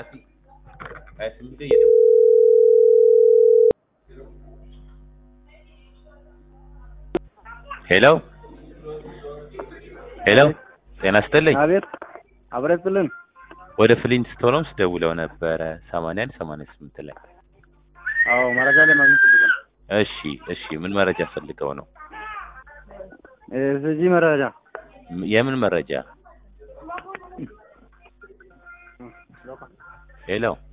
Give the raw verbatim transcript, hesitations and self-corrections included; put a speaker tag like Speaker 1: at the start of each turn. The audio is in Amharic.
Speaker 1: Tapi kayak seminggu ya. ሄሎ ሄሎ ጤና ይስጥልኝ።
Speaker 2: አቤት አብረትልን
Speaker 1: ወደ ፍሊንስቶንስ ደውለው ነበረ ሰማንያ አንድ ሰማንያ ስምንት ላይ።
Speaker 2: አዎ መረጃ ለማግኘት ፈልገን።
Speaker 1: እሺ እሺ ምን መረጃ ፈልገው ነው?
Speaker 2: እዚህ መረጃ
Speaker 1: የምን መረጃ? ሄሎ